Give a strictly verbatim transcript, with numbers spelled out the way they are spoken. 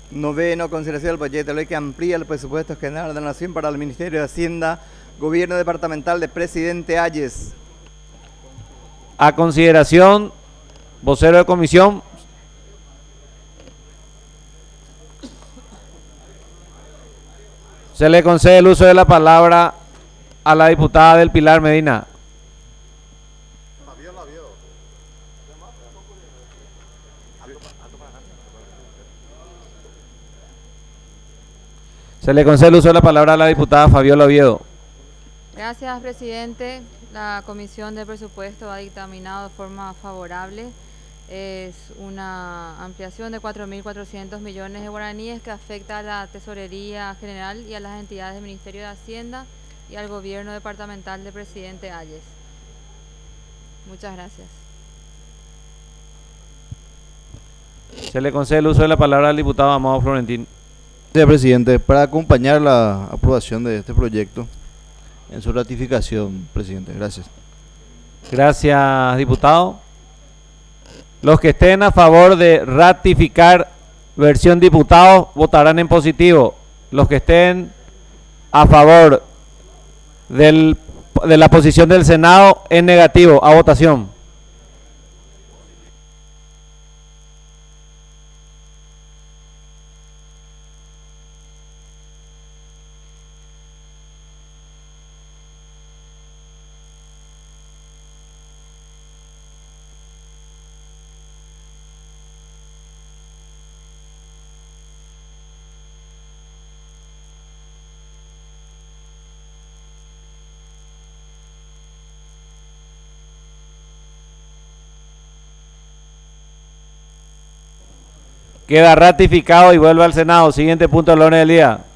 Noveno, consideración del proyecto de ley que amplía el presupuesto general de la Nación para el Ministerio de Hacienda, Gobierno Departamental de Presidente Ayes. A consideración, vocero de comisión. Se le concede el uso de la palabra a la diputada del Pilar Medina. Se le concede el uso de la palabra a la diputada Fabiola Oviedo. Gracias, presidente. La Comisión de Presupuesto ha dictaminado de forma favorable. Es una ampliación de cuatro mil cuatrocientos millones de guaraníes que afecta a la Tesorería General y a las entidades del Ministerio de Hacienda y al Gobierno Departamental del Presidente Ayes. Muchas gracias. Se le concede el uso de la palabra al diputado Amado Florentín. Señor presidente, para acompañar la aprobación de este proyecto en su ratificación, presidente. Gracias. Gracias, diputado. Los que estén a favor de ratificar versión diputados votarán en positivo. Los que estén a favor del, de la posición del Senado en negativo. A votación. Queda ratificado y vuelve al Senado. Siguiente punto del orden del día.